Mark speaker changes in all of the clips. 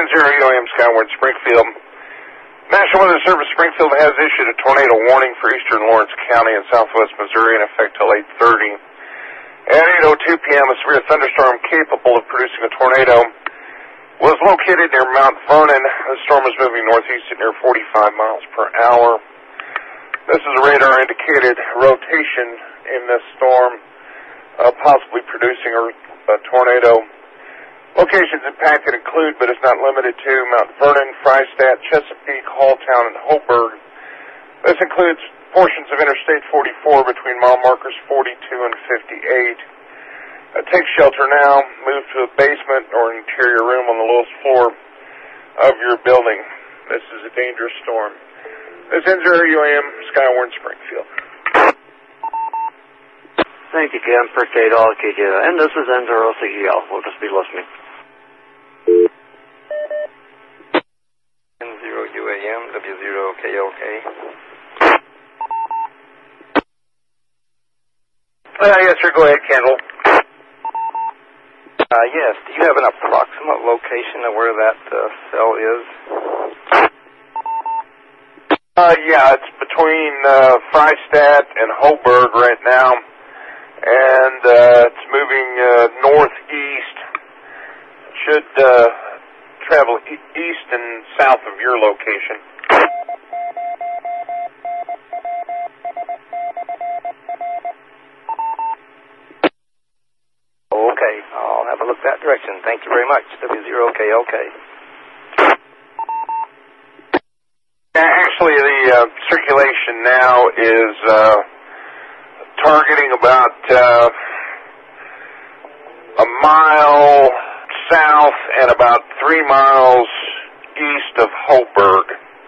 Speaker 1: 10-0 UAM Skyward Springfield. National Weather Service Springfield has issued a tornado warning for eastern Lawrence County and southwest Missouri in effect till 8:30. At 8:02 p.m., a severe thunderstorm capable of producing a tornado was located near Mount Vernon. The storm is moving northeast at near 45 miles per hour. This is a radar-indicated rotation in this storm, possibly producing a tornado. Locations impacted include, but is not limited to, Mount Vernon, Freistatt, Chesapeake, Halltown, and Hoburg. This includes portions of Interstate 44 between mile markers 42 and 58. Take shelter now. Move to a basement or an interior room on the lowest floor of your building. This is a dangerous storm. This ends your UAM Skywarn Springfield.
Speaker 2: Thank you, Ken. Appreciate all you do. And this is N0 CGL. We'll just be listening.
Speaker 3: N0 UAM, W0 KLK.
Speaker 1: Yes, sir. Go ahead, Kendall.
Speaker 3: Yes. Do you have an approximate location of where that cell is?
Speaker 1: Yeah, it's between Freistatt and Hoburg right now, and it's moving northeast. Should travel east and south of your location.
Speaker 3: Okay, I'll have a look that direction. Thank you very much. W0KLK.
Speaker 1: Actually, the circulation now is targeting about a mile south and about 3 miles east of Hoburg.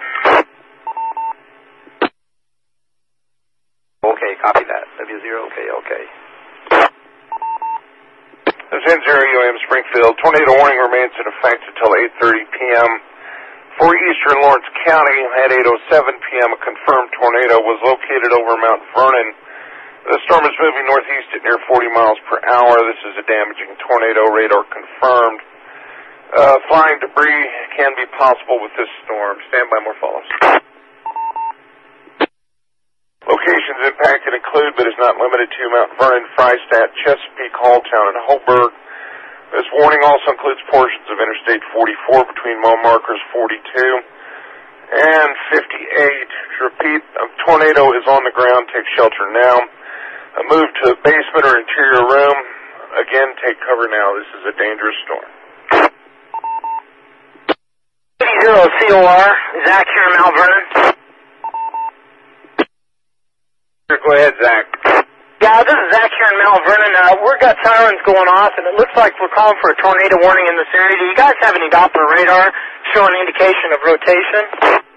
Speaker 3: Okay, copy that. W0KLK.
Speaker 1: This is N0 UAM Springfield. Tornado warning remains in effect until 8:30 p.m. For eastern Lawrence County, at 8:07 p.m., a confirmed tornado was located over Mount Vernon. The storm is moving northeast at near 40 miles per hour. This is a damaging tornado, radar confirmed. Flying debris can be possible with this storm. Stand by, more follows. Locations impacted include, but is not limited to, Mount Vernon, Freistatt, Chesapeake, Halltown, and Hoburg. This warning also includes portions of Interstate 44 between mile markers 42 and 58. To repeat, a tornado is on the ground. Take shelter now. Move to a basement or interior room. Again, take cover now. This is a dangerous storm.
Speaker 4: 80 COR, Zach here in Mount Vernon.
Speaker 1: Go ahead, Zach.
Speaker 4: Yeah, this is Zach here in Mount Vernon. We've got sirens going off, and it looks like we're calling for a tornado warning in this area. Do you guys have any Doppler radar showing indication of rotation?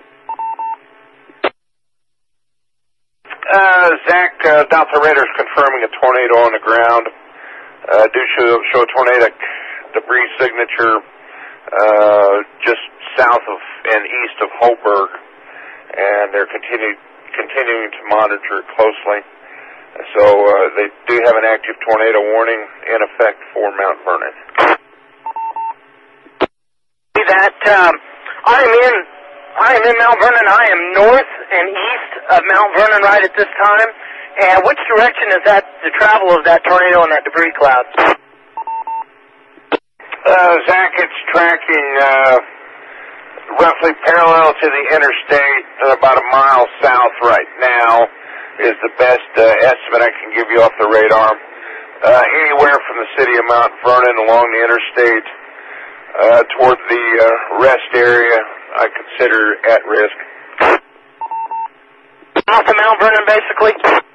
Speaker 1: Zach, Doppler radar is confirming a tornado on the ground. Do show a tornadic debris signature just south of and east of Hoburg, and they're continuing to monitor it closely. So they do have an active tornado warning in effect for Mount Vernon.
Speaker 4: I am in Mount Vernon. I am north and east of Mount Vernon right at this time. And which direction is that the travel of that tornado and that debris cloud?
Speaker 1: Zach, it's tracking roughly parallel to the interstate, about a mile south right now is the best estimate I can give you off the radar. Anywhere from the city of Mount Vernon along the interstate toward the rest area, I consider at risk.
Speaker 4: Off of Mount Vernon, basically?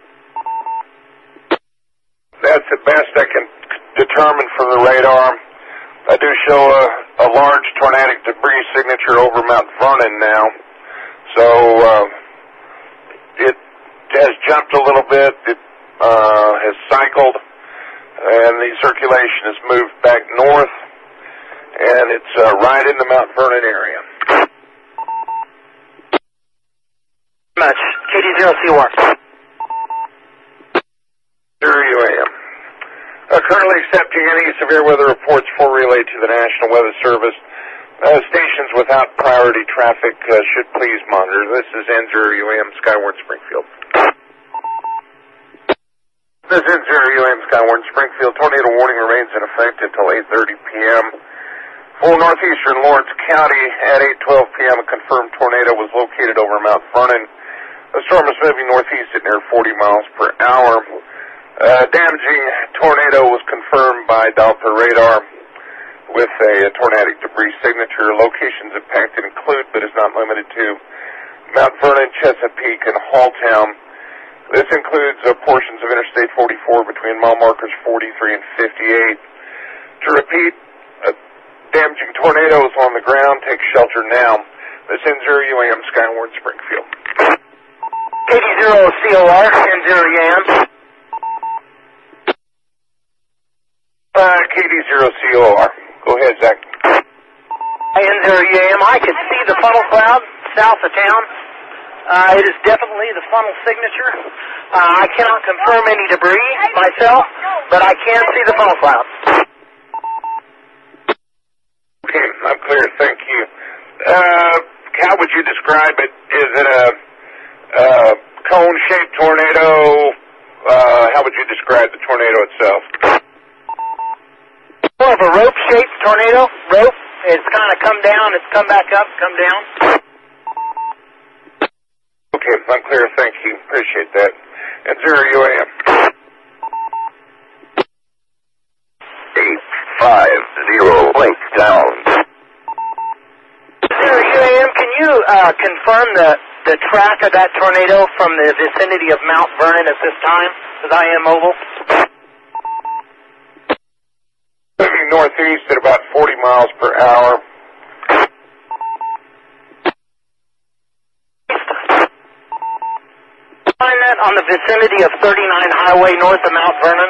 Speaker 1: That's the best I can determine from the radar. I do show a large tornadic debris signature over Mount Vernon now. So it has jumped a little bit. It has cycled, and the circulation has moved back north, and it's right in the Mount Vernon area.
Speaker 4: Much. KD0C1.
Speaker 1: Here you am. Currently accepting any severe weather reports for relay to the National Weather Service. Stations without priority traffic should please monitor. This is N0UAM Skyward Springfield. This is N0UAM Skyward Springfield. Tornado warning remains in effect until 8:30 p.m. For northeastern Lawrence County at 8:12 p.m. a confirmed tornado was located over Mount Vernon. The storm is moving northeast at near 40 miles per hour. Damaging tornado was confirmed by Doppler radar with a tornadic debris signature. Locations impacted include, but is not limited to, Mount Vernon, Chesapeake, and Halltown. This includes portions of Interstate 44 between mile markers 43 and 58. To repeat, damaging tornadoes on the ground. Take shelter now. This is N0UAM Skyward Springfield.
Speaker 4: KD0COR, N0UAM.
Speaker 1: KD0COR. Go ahead, Zach.
Speaker 4: N0UAM. I can see the funnel cloud south of town. It is definitely the funnel signature. I cannot confirm any debris myself, but I can see the funnel cloud.
Speaker 1: Okay, I'm clear. Thank you. How would you describe it? Is it a cone-shaped tornado? How would you describe the tornado itself?
Speaker 4: More of a rope-shaped tornado. Rope. It's kind of come down. It's come back up, come down.
Speaker 1: Okay, I'm clear. Thank you. Appreciate that. N0UAM.
Speaker 5: 850 link down.
Speaker 4: N0UAM, can you confirm the track of that tornado from the vicinity of Mount Vernon at this time? Because I am mobile.
Speaker 1: Moving northeast at about 40 miles per hour.
Speaker 4: Find that on the vicinity of 39 Highway north of Mount Vernon.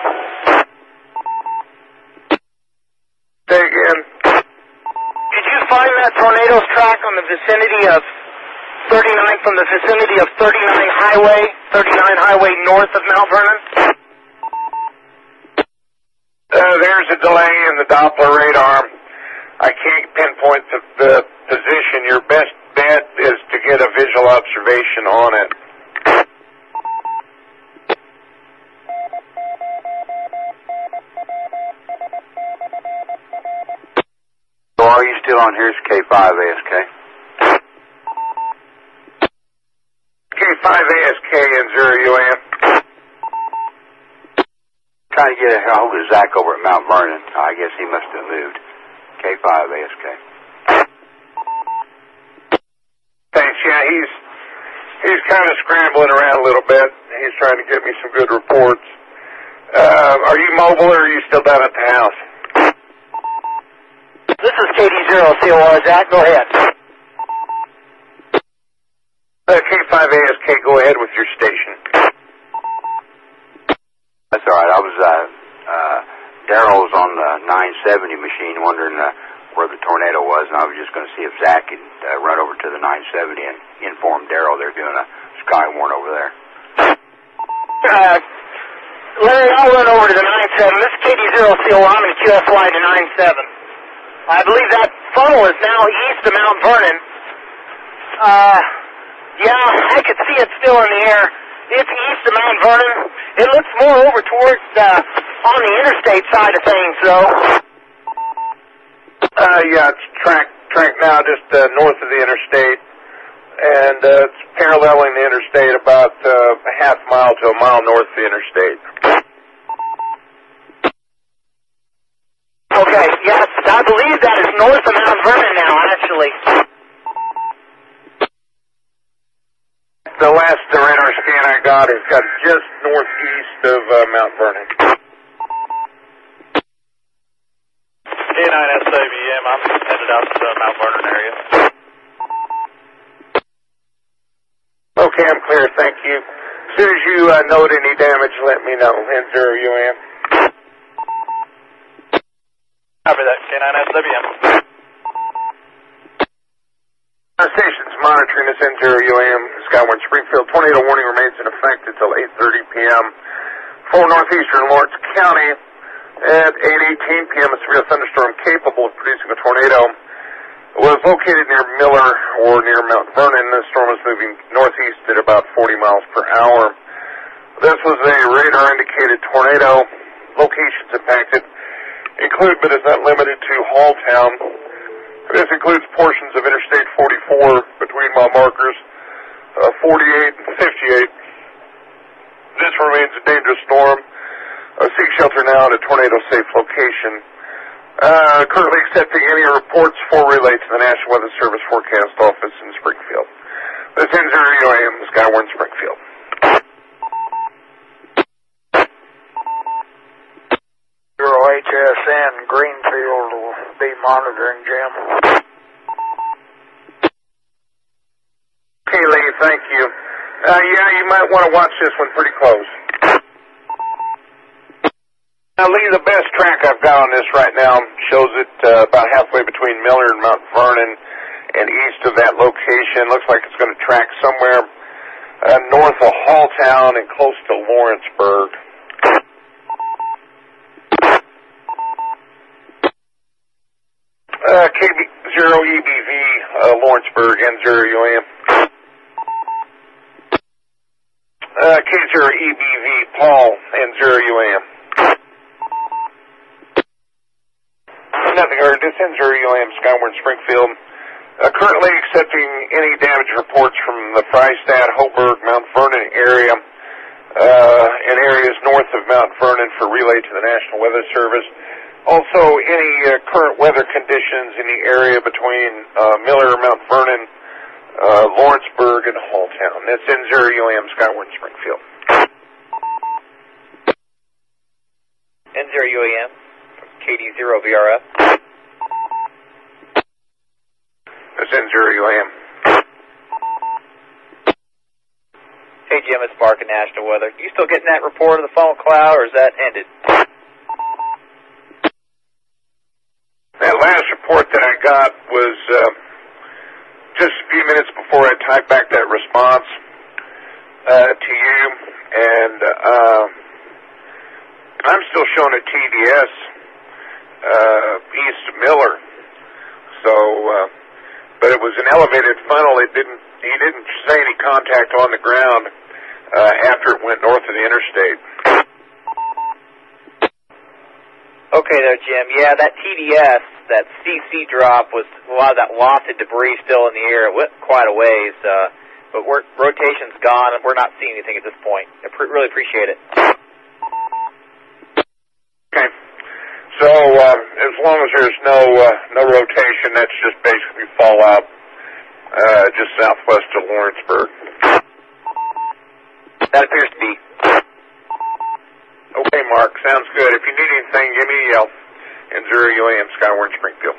Speaker 1: Say again.
Speaker 4: Did you find that tornado's track on the vicinity of 39, from the vicinity of 39 Highway north of Mount Vernon?
Speaker 1: There's a delay in the Doppler radar. I can't pinpoint the position. Your best bet is to get a visual observation on it.
Speaker 5: So are you still on? Here's K5ASK.
Speaker 1: K5ASK N0UAM.
Speaker 5: Trying to get a hold of Zach over at Mount Vernon. I guess he must have moved. K5ASK.
Speaker 1: Thanks. Yeah, he's kind of scrambling around a little bit. He's trying to get me some good reports. Are you mobile or are you still down at the house?
Speaker 4: This is KD0COR, Zach. Go ahead.
Speaker 1: K5ASK, go ahead with your station.
Speaker 5: That's all right. I was, Darrell was on the 970 machine wondering where the tornado was, and I was just going to see if Zach could run over to the 970 and inform Darrell they're doing a sky warn over there.
Speaker 4: Larry, I'll run over to the 97. This is KD0COR. I'm in QSY to 97. I believe that funnel is now east of Mount Vernon. Yeah, I could see it still in the air. It's east of Mount Vernon. It looks more over towards on the interstate side of things, though.
Speaker 1: Yeah, it's track now just north of the interstate, and it's paralleling the interstate about a half mile to a mile north of the interstate.
Speaker 4: Okay, yes, I believe that is north of Mount Vernon now, actually.
Speaker 1: The last radar scan I got has got just northeast of Mount Vernon.
Speaker 3: K9SABM, I'm headed out to the Mount Vernon area.
Speaker 1: Okay, I'm clear, thank you. As soon as you note any damage, let me know. N0UAM.
Speaker 3: Copy that, K9SABM.
Speaker 1: Stations monitoring this N0UAM Skyward Springfield. Tornado warning remains in effect until 8:30 p.m. For northeastern Lawrence County at 8:18 p.m. a severe thunderstorm capable of producing a tornado was was located near Miller or near Mount Vernon. The storm was moving northeast at about 40 miles per hour. This was a radar-indicated tornado. Locations impacted include, but is not limited to, Halltown. This includes portions of Interstate 44 between mile markers 48 and 58. This remains a dangerous storm. Seek shelter now at a tornado-safe location. Currently accepting any reports for relay to the National Weather Service Forecast Office in Springfield. This ends your AM Skywarn Springfield.
Speaker 3: HSN Greenfield will be monitoring, Jim.
Speaker 1: Okay, Lee, thank you. Yeah, you might want to watch this one pretty close. Now, Lee, the best track I've got on this right now shows it about halfway between Miller and Mount Vernon and east of that location. Looks like it's going to track somewhere north of Halltown and close to Lawrenceburg. KB0EBV, Lawrenceburg, N0UAM. K0EBV, Paul, N0UAM. Nothing heard. This N0UAM, Skywarn Springfield. Currently accepting any damage reports from the Freistadt, Hoburg, Mount Vernon area, and areas north of Mount Vernon for relay to the National Weather Service. Also, any current weather conditions in the area between Miller, Mount Vernon, Lawrenceburg, and Halltown. That's N0UAM, Skywarn Springfield.
Speaker 6: N0UAM, KD0VRF.
Speaker 1: That's N0UAM.
Speaker 6: Hey, Jim, it's Mark at National Weather. You still getting that report of the funnel cloud, or is that ended?
Speaker 1: That last report that I got was just a few minutes before I typed back that response to you, and I'm still showing a TDS east of Miller. So, but it was an elevated funnel. He didn't say any contact on the ground after it went north of the interstate.
Speaker 6: Okay there, Jim. Yeah, that TDS, that CC drop, was a lot of that lofted debris still in the air. It went quite a ways, but rotation's gone, and we're not seeing anything at this point. I really appreciate it.
Speaker 1: Okay. So, as long as there's no rotation, that's just basically fallout just southwest of Lawrenceburg.
Speaker 6: That appears to be.
Speaker 1: Okay, Mark, sounds good. If you need anything, give me a yell. N0UAM, Skywarn Springfield.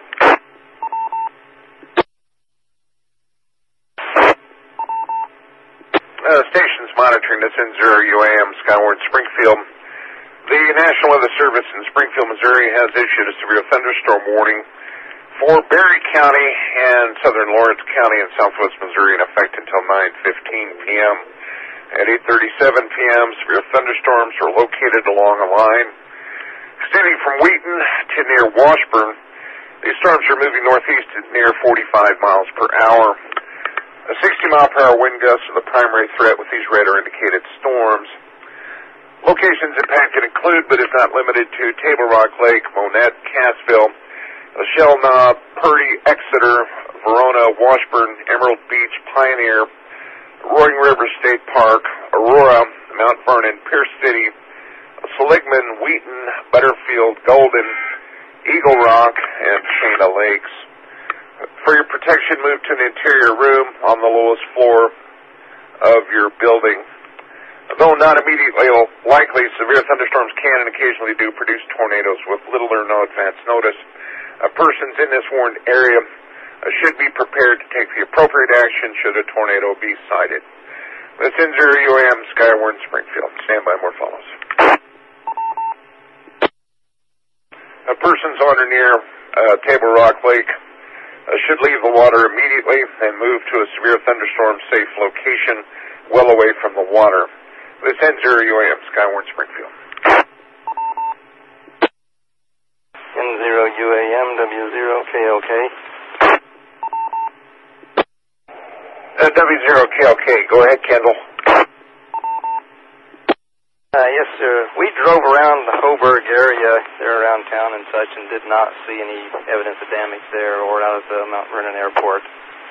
Speaker 1: Stations monitoring this N0UAM, Skywarn Springfield. The National Weather Service in Springfield, Missouri has issued a severe thunderstorm warning for Berry County and southern Lawrence County in southwest Missouri in effect until 9:15 p.m. At 8:37 p.m., severe thunderstorms are located along a line extending from Wheaton to near Washburn. These storms are moving northeast at near 45 miles per hour. A 60-mile-per-hour wind gusts are the primary threat with these radar-indicated storms. Locations impacted include, but is not limited to, Table Rock Lake, Monette, Cassville, Shell Knob, Purdy, Exeter, Verona, Washburn, Emerald Beach, Pioneer, Roaring River State Park, Aurora, Mount Vernon, Pierce City, Seligman, Wheaton, Butterfield, Golden, Eagle Rock, and Shana Lakes. For your protection, move to an interior room on the lowest floor of your building. Though not immediately likely, severe thunderstorms can and occasionally do produce tornadoes with little or no advance notice. Persons in this warned area should be prepared to take the appropriate action should a tornado be sighted. This ends your UAM Skywarn Springfield. Stand by, more follows. Persons on or near Table Rock Lake should leave the water immediately and move to a severe thunderstorm safe location well away from the water. This ends your UAM Skywarn Springfield.
Speaker 3: N0UAM W0KLK.
Speaker 1: W0KLK. Go ahead, Kendall.
Speaker 3: Yes, sir. We drove around the Hoburg area there around town and such and did not see any evidence of damage there or out of the Mount Vernon Airport.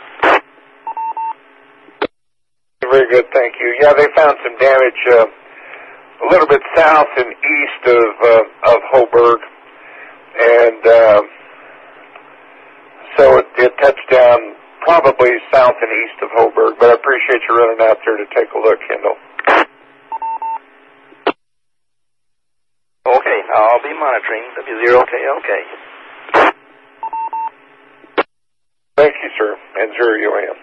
Speaker 1: Very good, thank you. Yeah, they found some damage a little bit south and east of Hoburg, and so it touched down probably south and east of Hoburg, but I appreciate you running out there to take a look, Kendall.
Speaker 3: Okay, I'll be monitoring W0KLK.
Speaker 1: Thank you, sir. And 0UAM.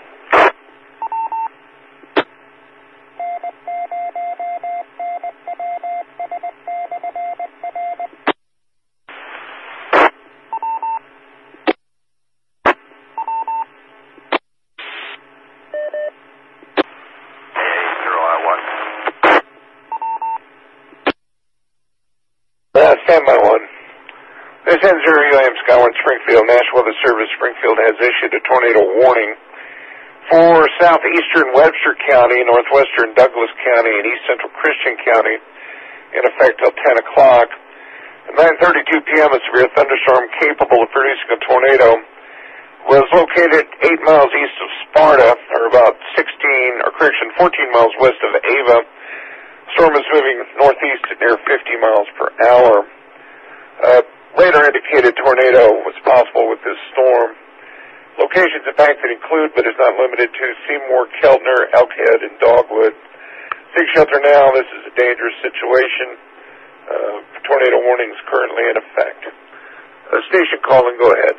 Speaker 1: Standby 1. This ends 0UAM Skyward Springfield. National Weather Service Springfield has issued a tornado warning for southeastern Webster County, northwestern Douglas County, and east central Christian County in effect till 10 o'clock. At 9:32 p.m., a severe thunderstorm capable of producing a tornado was located 8 miles east of Sparta, or about 14 miles west of Ava. Storm is moving northeast at near 50 miles per hour. Radar indicated tornado was possible with this storm. Locations impacted include, but is not limited to, Seymour, Keltner, Elkhead, and Dogwood. Seek shelter now. This is a dangerous situation. Tornado warning is currently in effect. Station calling. Go ahead.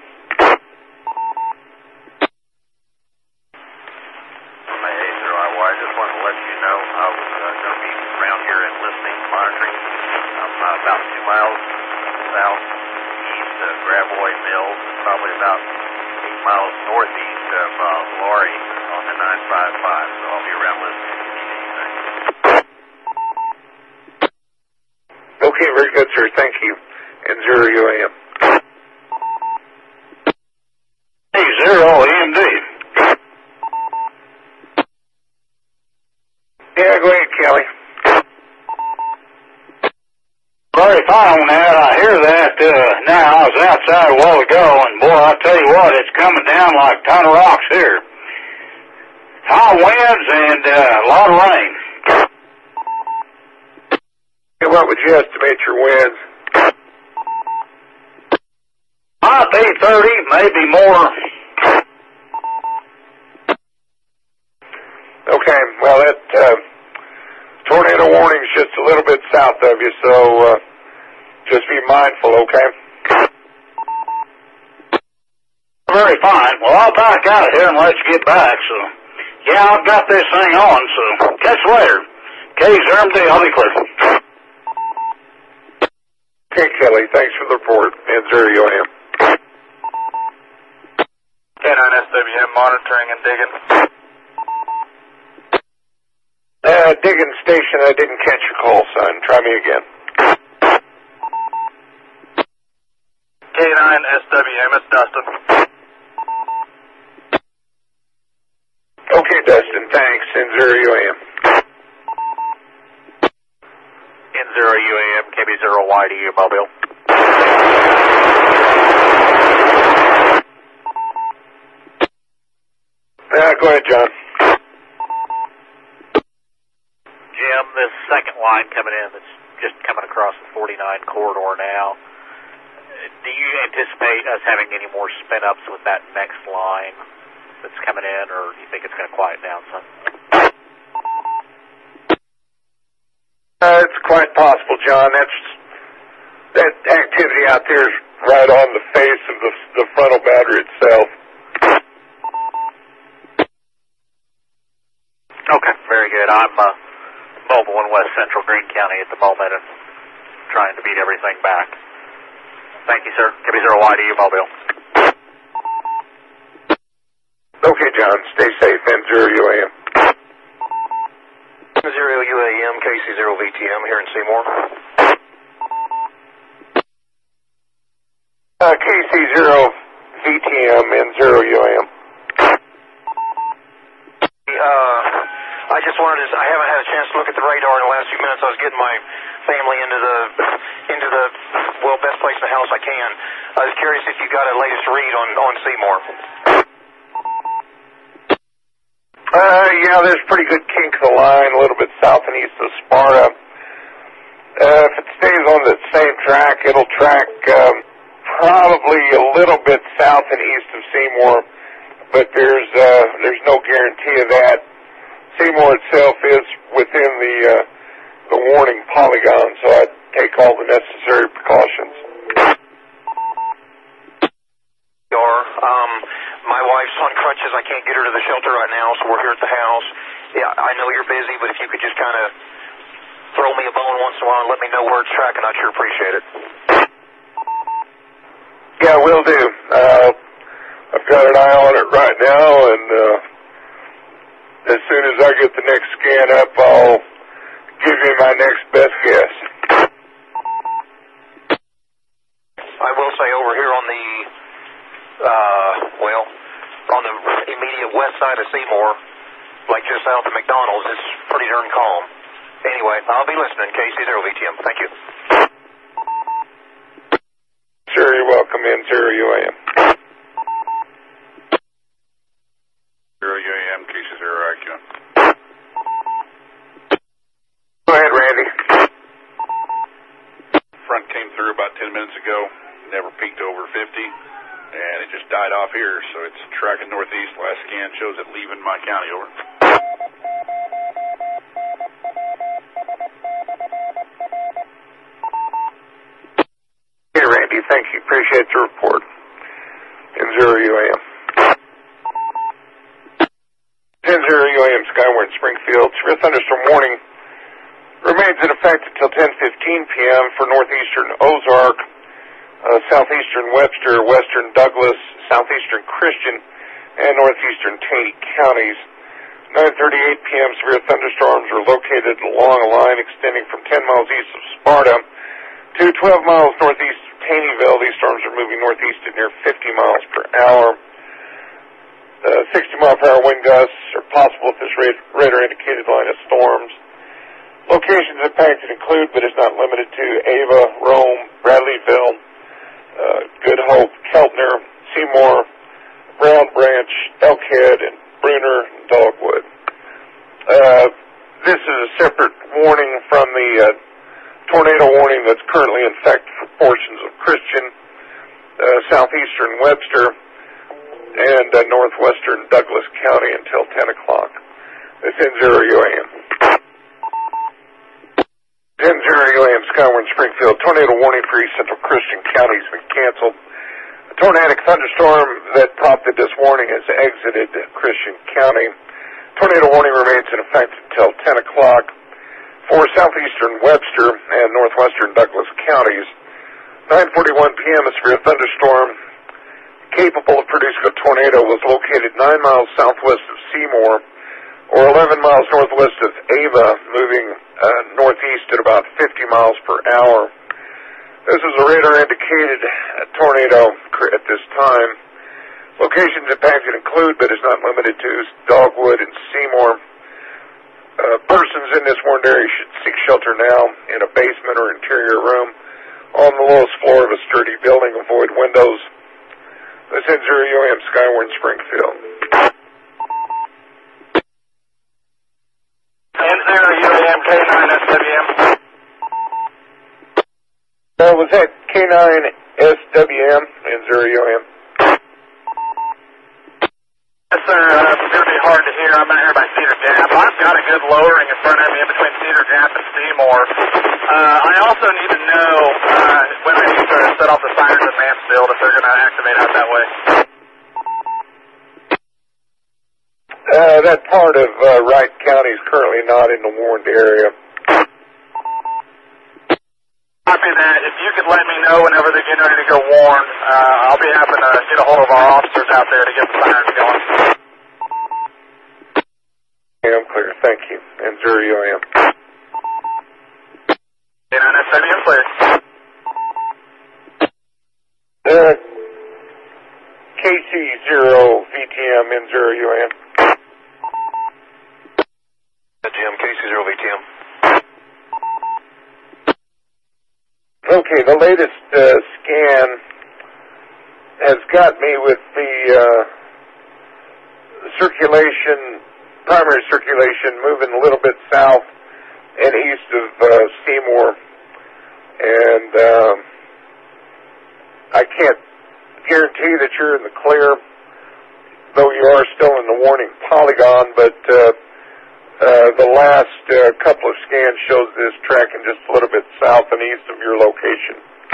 Speaker 5: I just wanted to let you know I was going to be around here and listening, monitoring. I'm about 2 miles southeast of Gravois Mills, probably about 8 miles northeast of Laurie on the 955, so I'll be around listening if you need anything.
Speaker 1: Okay, very good, sir. Thank you. And 0UAM.
Speaker 7: Hey, 0EMD.
Speaker 1: Yeah, go ahead, Kelly.
Speaker 7: Very fine on that. I hear that now. I was outside a while ago, and boy, I tell you what, it's coming down like a ton of rocks here. High winds and a lot of rain.
Speaker 1: Hey, what would you estimate your winds?
Speaker 7: Might be 30, maybe more.
Speaker 1: Okay, well, that tornado warning's just a little bit south of you, so just be mindful, okay?
Speaker 7: Very fine. Well, I'll back out of here and let you get back, so... Yeah, I've got this thing on, so... Catch you later. K0MD, I'll be clear.
Speaker 1: Okay, Kelly, thanks for the report. And 0UAM.
Speaker 3: K9SWM monitoring and digging.
Speaker 1: Digging station, I didn't catch your call, son. Try me again.
Speaker 3: K9SWM, it's Dustin.
Speaker 1: Okay, Dustin, thanks. And 0UAM.
Speaker 6: N0UAM, KB0YD, Mobile.
Speaker 1: Go ahead, John.
Speaker 6: Jim, this second line coming in that's just coming across the 49 corridor now, do you anticipate us having any more spin-ups with that next line that's coming in, or do you think it's going to quiet down some?
Speaker 1: It's quite possible, John. That activity out there is right on the face of the frontal battery itself.
Speaker 6: Okay, very good. I'm mobile in West Central Greene County at the moment and trying to beat everything back. Thank you, sir. KB0YD, Mobile.
Speaker 1: Okay, John. Stay safe. And 0UAM.
Speaker 3: 0UAM, KC0VTM here in Seymour.
Speaker 1: KC0VTM and 0UAM.
Speaker 4: learned is I haven't had a chance to look at the radar in the last few minutes. I was getting my family into the best place in the house I can. I was curious if you got a latest read on Seymour.
Speaker 1: Yeah, there's pretty good kink of the line, a little bit south and east of Sparta. If it stays on the same track, it'll track probably a little bit south and east of Seymour, but there's no guarantee of that. Seymour itself is within the warning polygon, so I'd take all the necessary precautions.
Speaker 4: My wife's on crutches. I can't get her to the shelter right now, so we're here at the house. Yeah, I know you're busy, but if you could just kind of throw me a bone once in a while and let me know where it's tracking, I'd sure appreciate it.
Speaker 1: Yeah, will do. I've got an eye on it right now, and as soon as I get the next scan up, I'll give you my next best guess.
Speaker 4: I will say over here on the on the immediate west side of Seymour, like just south of McDonald's, it's pretty darn calm. Anyway, I'll be listening, KC0VTM. Thank you.
Speaker 1: Sure, you're welcome in, 0UAM.
Speaker 8: 0UAM, KC0IQ.
Speaker 1: Go ahead, Randy.
Speaker 8: Front came through about 10 minutes ago, never peaked over 50, and it just died off here, so it's tracking northeast. Last scan shows it leaving my county, over.
Speaker 1: Hey, Randy, thank you. Appreciate the report. In 0UAM. 10-0UAM, Skyward Springfield. Severe thunderstorm warning remains in effect until 10:15 p.m. for northeastern Ozark, southeastern Webster, western Douglas, southeastern Christian, and northeastern Taney counties. 9:38 p.m. severe thunderstorms are located along a line extending from 10 miles east of Sparta to 12 miles northeast of Taneyville. These storms are moving northeast at near 50 miles per hour. 60-mile-per-hour wind gusts are possible at this radar-indicated line of storms. Locations impacted include, but is not limited to, Ava, Rome, Bradleyville, Good Hope, Keltner, Seymour, Brown Branch, Elkhead, and Bruner, and Dogwood. This is a separate warning from the tornado warning that's currently in effect for portions of Christian, southeastern Webster, and northwestern Douglas County until 10 o'clock. This ends 0UAM. 10-0UAM, Skyward Springfield. Tornado warning for East Central Christian County has been canceled. A tornadic thunderstorm that prompted this warning has exited Christian County. Tornado warning remains in effect until 10 o'clock for southeastern Webster and northwestern Douglas counties. 9:41 p.m. a severe thunderstorm capable of producing a tornado was located 9 miles southwest of Seymour, or 11 miles northwest of Ava, moving northeast at about 50 miles per hour. This is a radar-indicated tornado at this time. Locations impacted include, but is not limited to, Dogwood and Seymour. Persons in this warned area should seek shelter now in a basement or interior room on the lowest floor of a sturdy building. Avoid windows. This ends 0UAM, Skyward Springfield.
Speaker 4: 10-0UAM, K9SWM.
Speaker 1: Was that K9SWM and 0UAM?
Speaker 4: Yes, sir. It's going to be hard to hear. I'm out here by Cedar Gap. I've got a good lowering in front of me in between Cedar Gap and Seymour. I also need to know when I need to set off the sirens at Mansfield if they're going to activate out that way.
Speaker 1: That part of Wright County is currently not in the warned area.
Speaker 4: Copy that. If you could let me know whenever they're getting ready to go warn, I'll be happy to get a hold of our officers out there to get the sirens going.
Speaker 1: Yeah, I'm clear. Thank you. And 0UAM.
Speaker 4: K9SWM clear.
Speaker 1: KC0VTM and 0UAM. Okay, the latest scan has got me with the circulation, primary circulation, moving a little bit south and east of Seymour. And I can't guarantee that you're in the clear, though you are still in the warning polygon, but the last couple of scans shows this tracking just a little bit south and east of your location.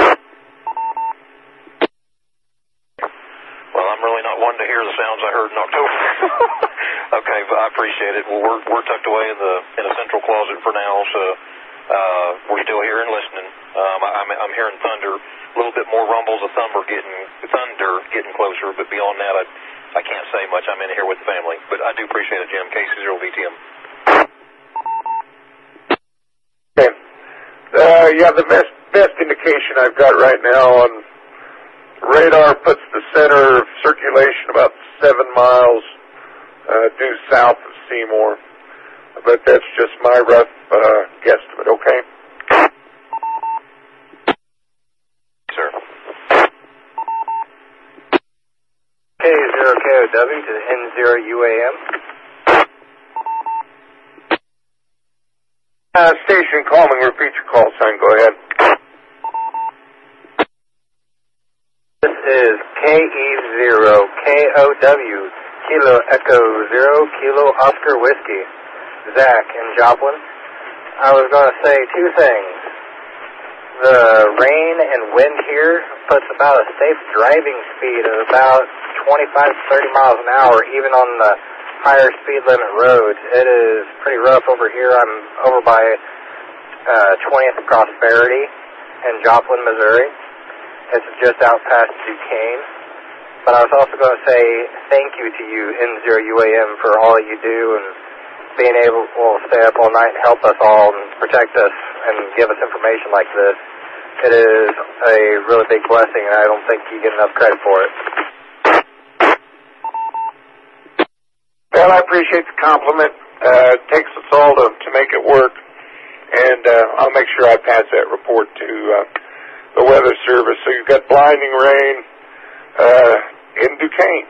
Speaker 9: Well, I'm really not one to hear the sounds I heard in October. Okay, but I appreciate it. Well, we're tucked away in a central closet for now, so we're still here and listening. I'm hearing thunder, a little bit more rumbles of thunder getting closer, but beyond that, I can't say much. I'm in here with the family, but I do appreciate it, Jim. KC0VTM.
Speaker 1: Okay. Yeah, the best indication I've got right now on radar puts the center of circulation about 7 miles due south of Seymour, but that's just my rough guesstimate. Okay.
Speaker 9: Sir.
Speaker 3: K0KOW to N0UAM.
Speaker 1: Station calling, repeat your call sign, go ahead.
Speaker 3: This is KE0KOW, Kilo Echo 0, Kilo Oscar Whiskey. Zach in Joplin. I was going to say two things. The rain and wind here puts about a safe driving speed of about 25 to 30 miles an hour, even on the higher speed limit roads. It is pretty rough over here. I'm over by 20th and Prosperity in Joplin, Missouri. It's just out past Duquesne. But I was also going to say thank you to you, N0UAM, for all you do and being able to stay up all night and help us all and protect us and give us information like this. It is a really big blessing, and I don't think you get enough credit for it.
Speaker 1: Well, I appreciate the compliment. It takes us all to make it work, and I'll make sure I pass that report to the Weather Service. So you've got blinding rain in Duquesne.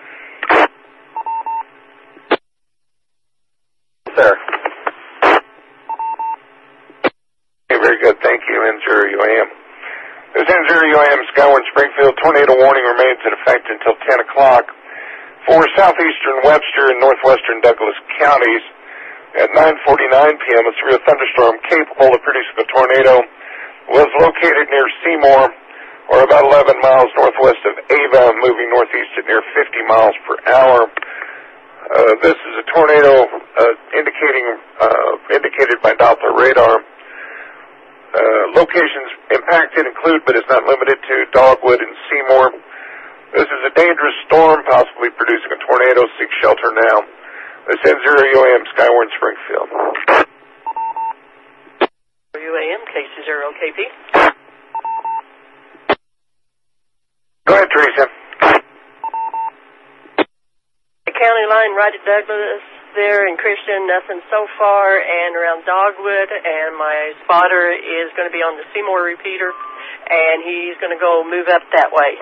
Speaker 3: Sir.
Speaker 1: Okay, very good. Thank you, N0UAM. This is N0UAM, Skyward Springfield. Tornado warning remains in effect until 10 o'clock. For southeastern Webster and northwestern Douglas counties, at 9:49 p.m., a severe thunderstorm capable of producing a tornado was located near Seymour, or about 11 miles northwest of Ava, moving northeast at near 50 miles per hour. This is a tornado indicated by Doppler radar. Locations impacted include, but is not limited to, Dogwood and Seymour. This is a dangerous storm, possibly producing a tornado. Seek shelter now. This is N0UAM, Skyward Springfield.
Speaker 10: UAM, KC0KP.
Speaker 1: Go ahead, Teresa.
Speaker 10: The county line right at Douglas there in Christian, nothing so far, and around Dogwood, and my spotter is going to be on the Seymour repeater, and he's going to go move up that way.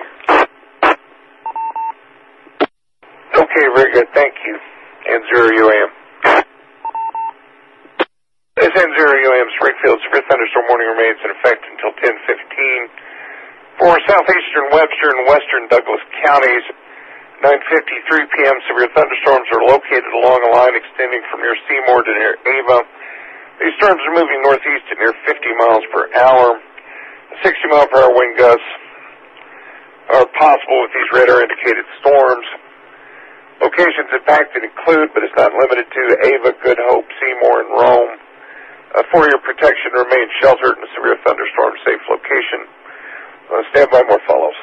Speaker 1: Okay, very good. Thank you. N0UAM. This N0UAM Springfield severe thunderstorm warning remains in effect until 10:15. For southeastern Webster and western Douglas counties, 9:53 p.m. severe thunderstorms are located along a line extending from near Seymour to near Ava. These storms are moving northeast at near 50 miles per hour. 60-mile-per-hour wind gusts are possible with these radar-indicated storms. Locations impacted include, but is not limited to, Ava, Good Hope, Seymour, and Rome. For your protection, remain sheltered in a severe thunderstorm safe location. Stand by, more follows.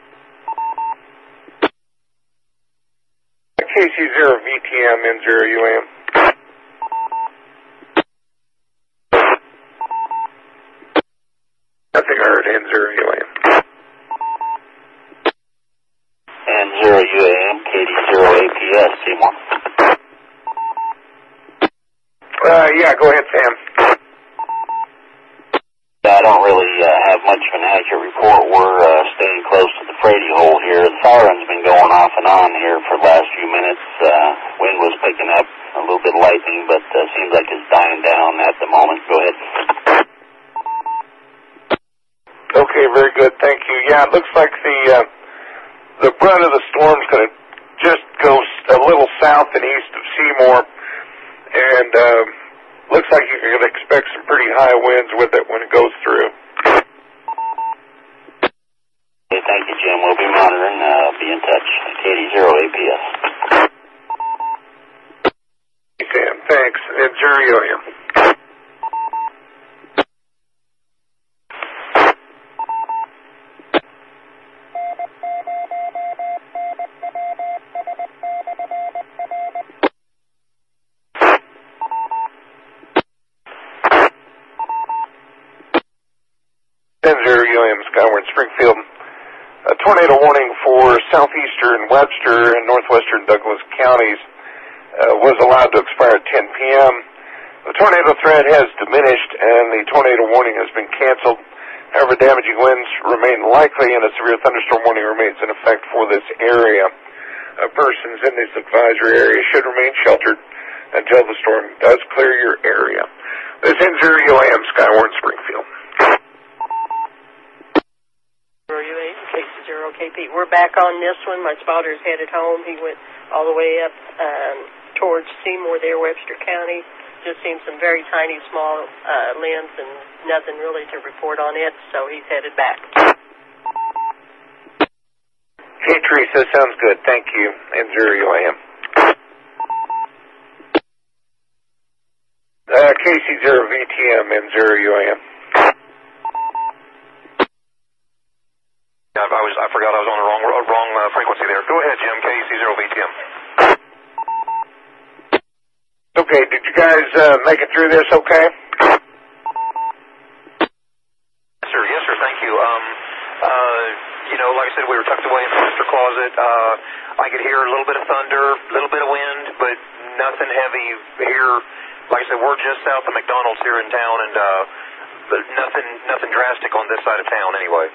Speaker 1: KC0VTM, N0UAM. Nothing heard, N0UAM.
Speaker 7: N0UAM, KD0APS, Seymour.
Speaker 1: Yeah, go ahead, Sam.
Speaker 11: I don't really have much of an accurate report. We're staying close to the Frady hole here. The siren's been going off and on here for the last few minutes. Wind was picking up, a little bit of lightning, but seems like it's dying down at the moment. Go ahead.
Speaker 1: Okay, very good. Thank you. Yeah, it looks like the brunt of the storm's going to just go a little south and east of Seymour, and looks like you can expect some pretty high winds with it when it goes through.
Speaker 11: Okay, thank you, Jim. We'll be monitoring. Be in touch. KD0 APS.
Speaker 1: Sam, thanks. And 0 UAM. Skyward Springfield. A tornado warning for southeastern Webster and northwestern Douglas counties was allowed to expire at 10 p.m. The tornado threat has diminished and the tornado warning has been canceled. However, damaging winds remain likely and a severe thunderstorm warning remains in effect for this area. Persons in this advisory area should remain sheltered until the storm does clear your area. This ends 0 UAM Skyward Springfield.
Speaker 10: KP. We're back on this one. My spotter's headed home. He went all the way up towards Seymour there, Webster County. Just seen some very tiny, small limbs and nothing really to report on it, so he's headed back.
Speaker 1: Hey, Teresa, sounds good. Thank you. And 0 UAM. KC0 VTM and 0 UAM.
Speaker 9: I forgot I was on the wrong frequency there. Go ahead, Jim. KC0 VTM.
Speaker 1: Okay, did you guys make it through this okay?
Speaker 9: Yes, sir. Thank you. Like I said, we were tucked away in the sister closet. I could hear a little bit of thunder, a little bit of wind, but nothing heavy here. Like I said, we're just south of McDonald's here in town, and but nothing drastic on this side of town anyway.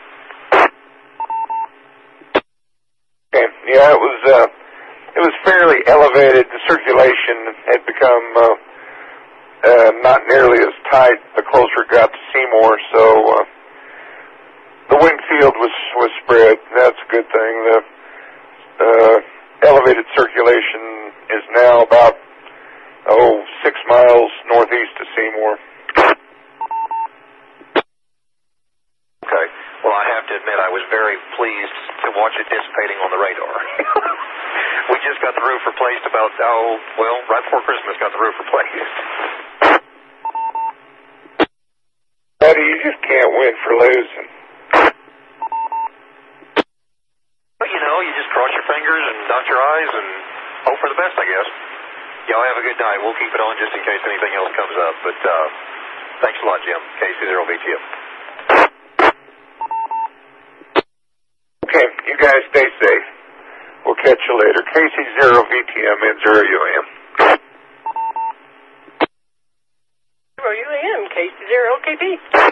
Speaker 1: Okay. Yeah, it was fairly elevated. The circulation had become not nearly as tight the closer it got to Seymour, so the wind field was spread. That's a good thing. The elevated circulation is now about 6 miles northeast of Seymour.
Speaker 9: Okay. Well, I have to admit, I was very pleased to watch it dissipating on the radar. We just got the roof replaced right before Christmas got the roof replaced.
Speaker 1: Buddy, you just can't win for losing.
Speaker 9: Well, you just cross your fingers and dot your I's and hope for the best, I guess. Y'all have a good night. We'll keep it on just in case anything else comes up. But thanks a lot, Jim. KC0 VTM.
Speaker 1: Okay, you guys stay safe. We'll catch you later. KC0 VTM and 0 UAM.
Speaker 10: 0 UAM, KC0 KP.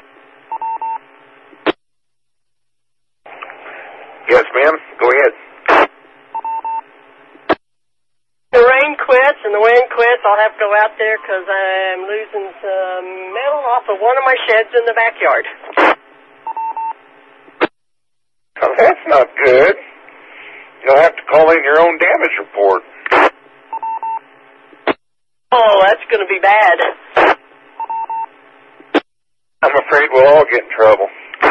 Speaker 1: Yes, ma'am. Go ahead.
Speaker 10: The rain quits and the wind quits. I'll have to go out there because I'm losing some metal off of one of my sheds in the backyard.
Speaker 1: Oh, that's not good. You'll have to call in your own damage report.
Speaker 10: Oh, that's going to be bad.
Speaker 1: I'm afraid we'll all get in trouble.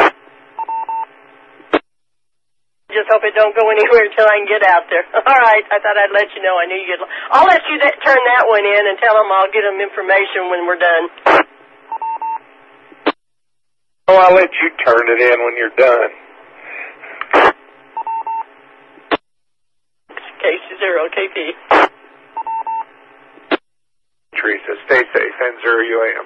Speaker 10: Just hope it don't go anywhere until I can get out there. All right, I thought I'd let you know. I knew you'd. I'll let you turn that one in and tell them I'll get them information when we're done.
Speaker 1: Oh, I'll let you turn it in when you're done.
Speaker 10: KC0 KP.
Speaker 1: Teresa, stay safe. N0 UAM.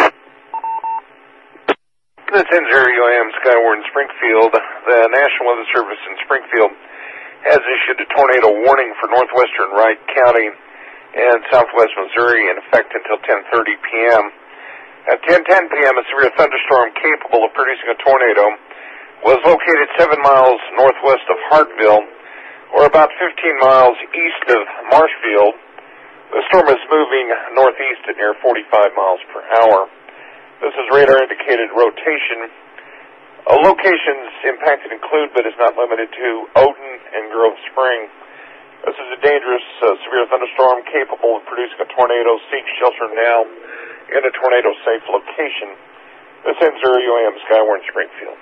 Speaker 1: This is N0 UAM Skyward in Springfield. The National Weather Service in Springfield has issued a tornado warning for northwestern Wright County and southwest Missouri in effect until 10:30 p.m. At 10:10 p.m., a severe thunderstorm capable of producing a tornado was located 7 miles northwest of Hartville, or about 15 miles east of Marshfield. The storm is moving northeast at near 45 miles per hour. This is radar-indicated rotation. Locations impacted include, but is not limited to, Odin and Grove Spring. This is a dangerous, severe thunderstorm capable of producing a tornado. Seek shelter now in a tornado-safe location. This ends UAM Skyward Springfield.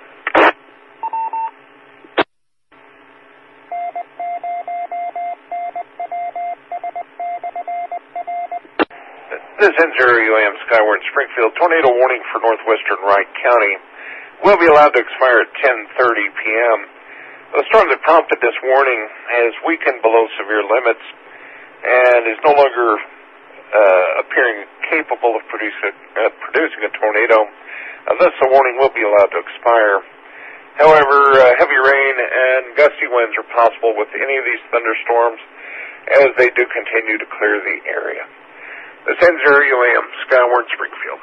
Speaker 1: This ends UAM Skyward Springfield. Tornado warning for northwestern Wright County will be allowed to expire at 10:30 p.m. The storm that prompted this warning has weakened below severe limits and is no longer appearing capable of producing a tornado. Thus, the warning will be allowed to expire. However, heavy rain and gusty winds are possible with any of these thunderstorms as they do continue to clear the area. This ends UAM Skyward Springfield.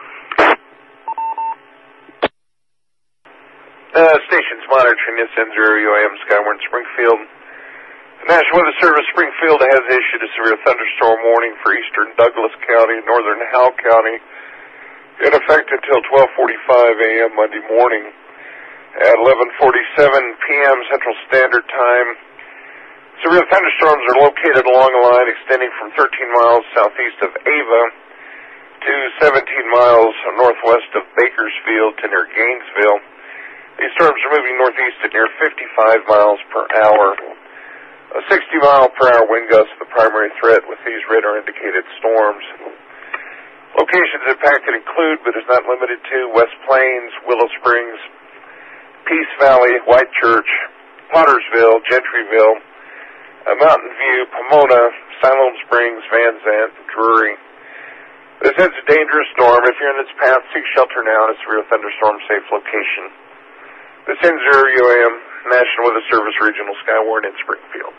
Speaker 1: Stations monitoring this ends UAM Skyward Springfield. The National Weather Service Springfield has issued a severe thunderstorm warning for eastern Douglas County, northern Howell County, in effect until 12:45 a.m. Monday morning. At 11:47 p.m. Central Standard Time, severe thunderstorms are located along a line extending from 13 miles southeast of Ava to 17 miles northwest of Bakersfield to near Gainesville. These storms are moving northeast at near 55 miles per hour. A 60-mile-per-hour wind gust is the primary threat with these radar-indicated storms. Locations impacted include, but is not limited to, West Plains, Willow Springs, Peace Valley, White Church, Pottersville, Gentryville, Mountain View, Pomona, Siloam Springs, Van Zandt, and Drury. This is a dangerous storm. If you're in its path, seek shelter now in a severe thunderstorm-safe location. This ends UAM National Weather Service Regional Skyward in Springfield.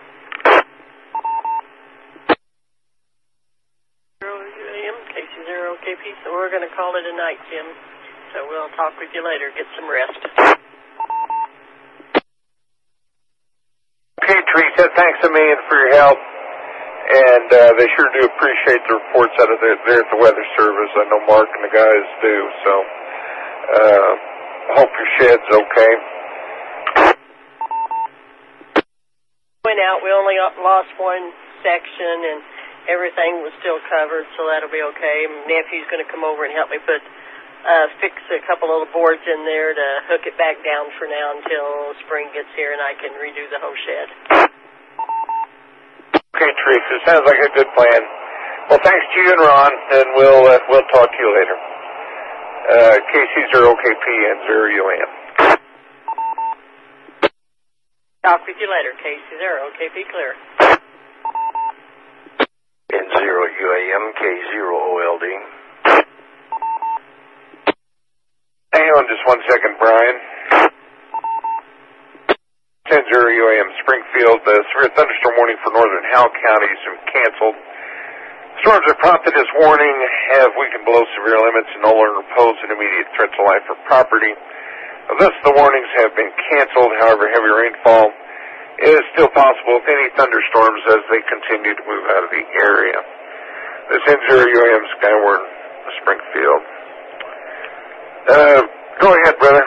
Speaker 10: UAM, KC0KP, so we're going to call it a night, Jim. So we'll talk with you later. Get some rest.
Speaker 1: Okay, Teresa, thanks a million for your help. And they sure do appreciate the reports out of there at the Weather Service. I know Mark and the guys do, so I hope your shed's okay.
Speaker 10: Went out, we only lost one section, and everything was still covered, so that'll be okay. My nephew's going to come over and help me fix a couple of the boards in there to hook it back down for now until spring gets here and I can redo the whole shed.
Speaker 1: Okay, Teresa, sounds like a good plan. Well, thanks to you and Ron, and we'll talk to you later. KC0KP and 0UAM.
Speaker 10: Talk with you later, KC0KP clear.
Speaker 12: N0UAM, K0OLD.
Speaker 1: Hang on just 1 second, Brian. 10-0 UAM Springfield. The severe thunderstorm warning for northern Howell County has been canceled. Storms that prompted this warning have weakened below severe limits and no longer pose an immediate threat to life or property. Thus, the warnings have been canceled. However, heavy rainfall is still possible with any thunderstorms as they continue to move out of the area. This ends UAM Skyward Springfield. Go ahead, brother.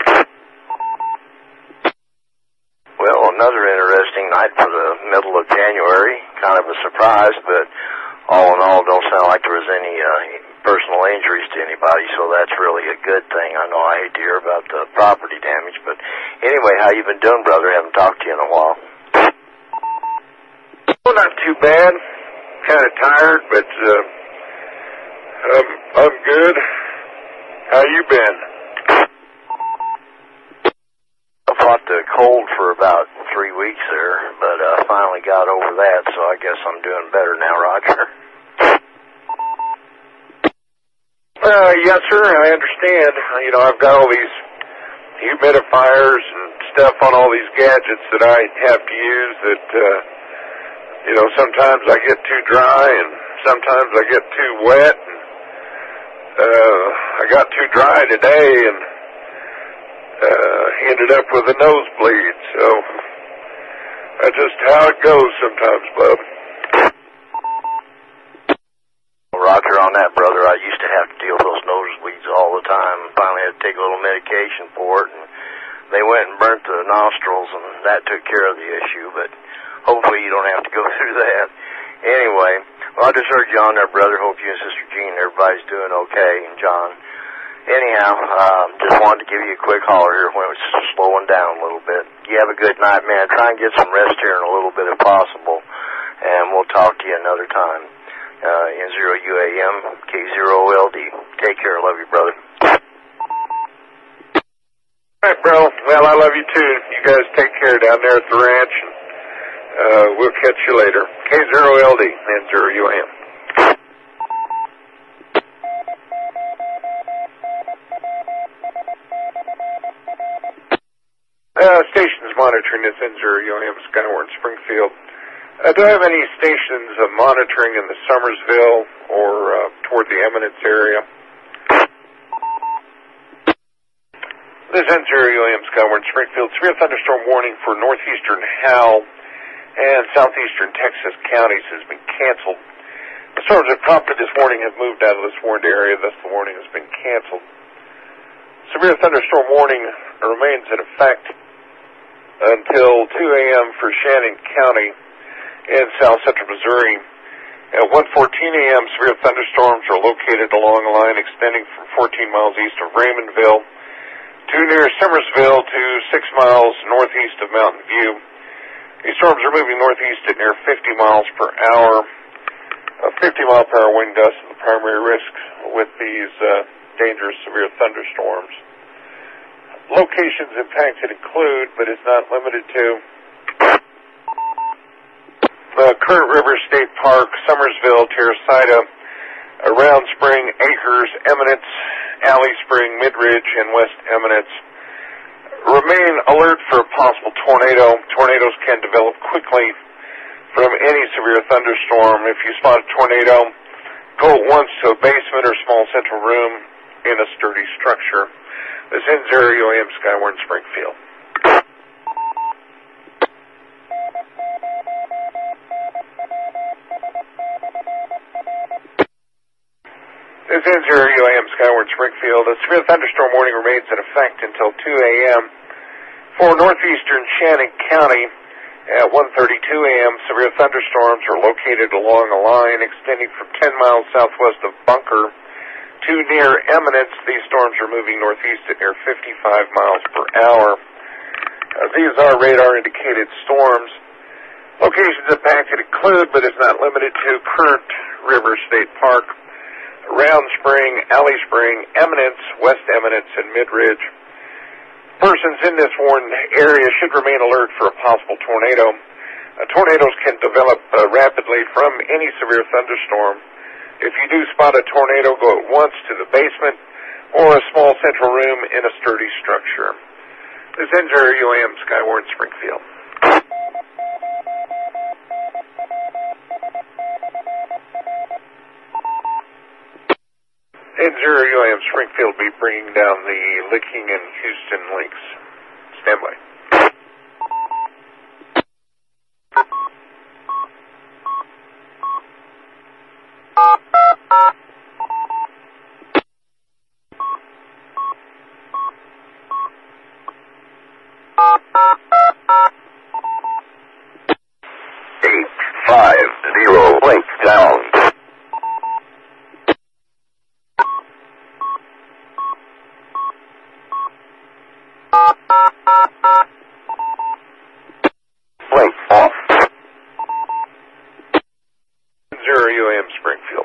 Speaker 12: Well, another interesting night for the middle of January. Kind of a surprise, but all in all, don't sound like there was any personal injuries to anybody, so that's really a good thing. I know I hate to hear about the property damage, but anyway, how you been doing, brother? Haven't talked to you in a while.
Speaker 1: Well, not too bad. Kind of tired, but I'm good. How you been?
Speaker 12: I fought the cold for about 3 weeks there, but finally got over that, so I guess I'm doing better now, Roger.
Speaker 1: Yes, sir, I understand. You know, I've got all these humidifiers and stuff on all these gadgets that I have to use that, you know, sometimes I get too dry and sometimes I get too wet. And I got too dry today and ended up with a nosebleed, so that's just how it goes sometimes, bub.
Speaker 12: Roger on that, brother. I used to have to deal with those nosebleeds all the time. Finally had to take a little medication for it, and they went and burnt the nostrils, and that took care of the issue, but hopefully you don't have to go through that. Anyway, well, I just heard you on there, brother. Hope you and Sister Jean and everybody's doing okay, and John. Anyhow, just wanted to give you a quick holler here when it's slowing down a little bit. You have a good night, man. Try and get some rest here in a little bit if possible, and we'll talk to you another time. N0UAM, K0LD. Take care. Love you, brother.
Speaker 1: All right, bro. Well, I love you too. You guys take care down there at the ranch. We'll catch you later. K0LD, N0UAM. Stations monitoring this N0UAM Skyward Springfield. Do I have any stations monitoring in the Summersville or toward the Eminence area? This N0UAM Skyward Springfield. Severe thunderstorm warning for northeastern Howell and southeastern Texas counties has been canceled. The storms that prompted this warning have moved out of this warned area, thus the warning has been canceled. Severe thunderstorm warning remains in effect until 2 a.m. for Shannon County in south central Missouri. At 1:14 a.m., severe thunderstorms are located along a line extending from 14 miles east of Raymondville to near Summersville to 6 miles northeast of Mountain View. These storms are moving northeast at near 50 miles per hour. 50-mile-per-hour wind gusts are the primary risk with these dangerous severe thunderstorms. Locations impacted include, but is not limited to, Current River State Park, Summersville, Terracita, Round Spring, Acres, Eminence, Alley Spring, Midridge, and West Eminence. Remain alert for a possible tornado. Tornadoes can develop quickly from any severe thunderstorm. If you spot a tornado, go at once to a basement or small central room in a sturdy structure. This ends N0UAM Skyward Springfield. This ends N0UAM Skyward Springfield. A severe thunderstorm warning remains in effect until 2 a.m. for northeastern Shannon County. At 1:32 a.m., severe thunderstorms are located along a line extending from 10 miles southwest of Bunker to near Eminence. These storms are moving northeast at near 55 miles per hour. These are radar-indicated storms. Locations impacted include, but is not limited to, Current River State Park, Round Spring, Alley Spring, Eminence, West Eminence, and Midridge. Persons in this warned area should remain alert for a possible tornado. Tornadoes can develop rapidly from any severe thunderstorm. If you do spot a tornado, go at once to the basement or a small central room in a sturdy structure. This ends N0UAM Skyward Springfield. N0UAM Springfield will be bringing down the Licking and Houston links. Stand by.
Speaker 11: Link down. Link off.
Speaker 1: N0UAM Springfield.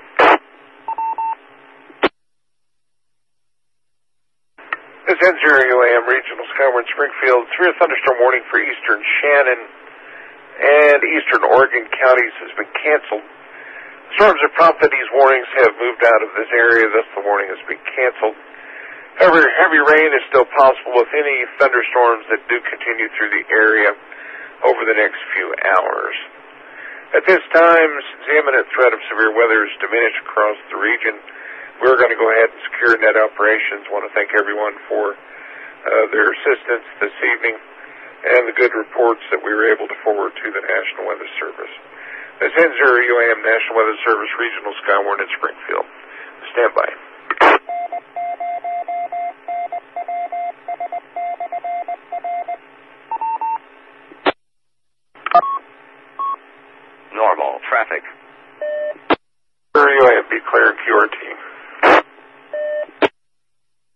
Speaker 1: This ends N0UAM Regional Skyward Springfield. Severe thunderstorm warning for eastern Shannon and eastern Oregon counties has been canceled. Storms that prompted these warnings have moved out of this area, thus the warning has been canceled. However, heavy rain is still possible with any thunderstorms that do continue through the area over the next few hours. At this time, since the imminent threat of severe weather is diminished across the region, we're going to go ahead and secure net operations. I want to thank everyone for their assistance this evening and the good reports that we were able to forward to the National Weather Service. This ends your UAM National Weather Service Regional Skywarn at Springfield. Stand by.
Speaker 13: Normal traffic.
Speaker 1: UAM, be clear QRT.